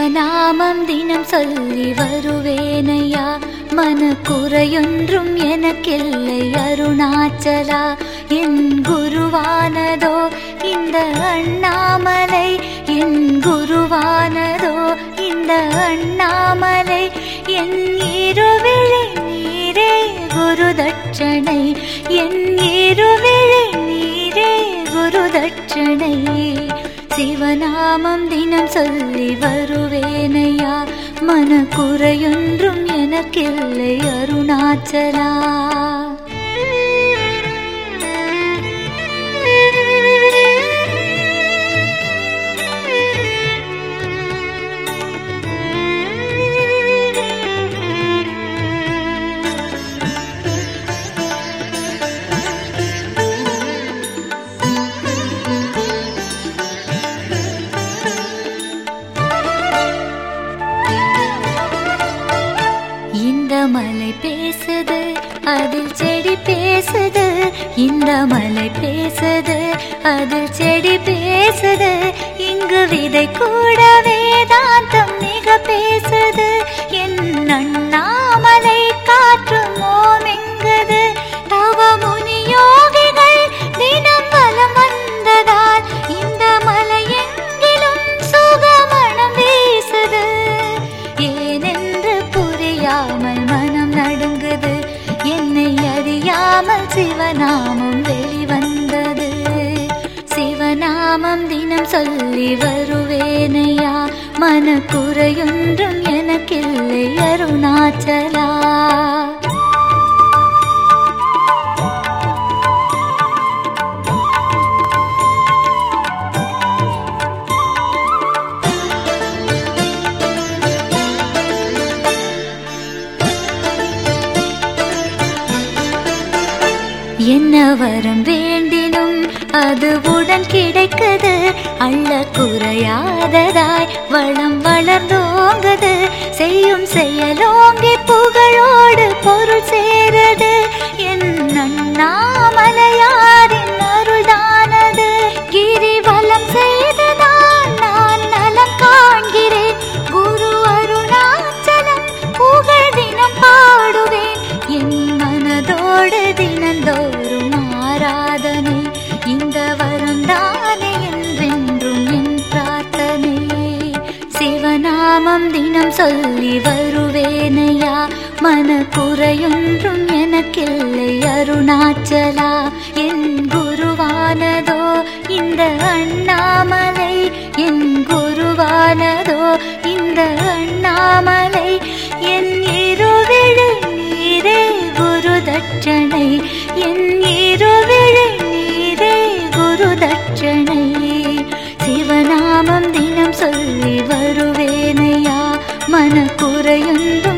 சிவநாமம் தினம் சொல்லி வருவேனையா, மனக்குறையொன்றும் எனக்கில்லை அருணாச்சலா. என் குருவானதோ இந்த அண்ணாமலை, என் குருவானதோ இந்த அண்ணாமலை. என் இருவிழி நீரே குரு தட்சணை, என் இருவிழி நீரே குரு தட்சணை. சிவநாமம் தினம் சொல்லி வருவேனையா, மனக்குறையொன்றும் எனக்கில்லை அருணாச்சலா. இந்த மலை பேசுது அதில் செடி பேசுது, இந்த மலை பேசுது அதில் செடி பேசுது. இங்கு விதை கூட வேதாந்தம் மிக பேசுது. என் அண்ணாமலை காற்று மோமெங்குது. தவ முனி யோகிகள் தினம் வலம் வந்ததால் இந்த மலை எங்கிலும் சுகமணம் வீசுது. ஏனென்று புரியாமல் மனம் நடுங்குது, என்னை அறியாமல் சிவநாமம் வெளிவந்தது. சிவநாமம் தினம் சொல்லி வருவேனையா, மனக்குறையொன்றும் எனக்கில்லை அருணாச்சலா. என்ன வரம் வேண்டினும் அது உடன் கிடைக்குது. அள்ள குறையாததாய் வளம் வளர்ந்தோங்குது. செய்யும் செயலோங்கி புகழோடு பொருள் சேருது. என் அண்ணாமலையாரின் அருள்தானது. கிரிவலம் செய்துதான் நான் நலம் காண்கிறேன். குரு அருணாச்சலம் புகழ் தினம் பாடுவேன். என் மனதோடு தினந்தோறும் ஆராதனை. இந்த வரம் தானே என்றென்றும் என் பிரார்த்தனை. சிவநாமம் தினம் சொல்லி வருவேனையா, மனக்குறையொன்றும் எனக்கில்லை அருணாச்சலா. என் குருவானதோ இந்த அண்ணாமலை, என் குருவானதோ இந்த அண்ணாமலை. என் இருவிழி நீரே குரு தட்சணை, என் இருவிழி நீரே குரு தட்சணை. சிவநாமம் தினம் சொல்லி வருவேனையா, மனக்குறையொன்றும்